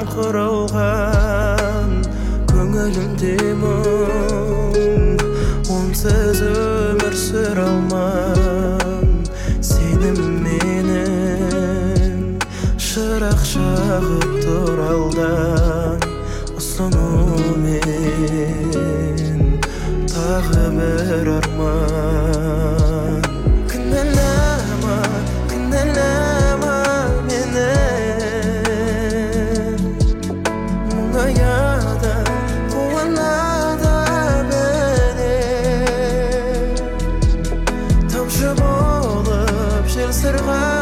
жарқырауған көңілімде мұң, онсыз өмір сүре алман. Сенім менің шырақ жағып тұр алдан, ұсынумен тағы бір арман. Кінәлама, кінәлама мені, мұңаяда қуанада бәрі, тамшы болып жел сырға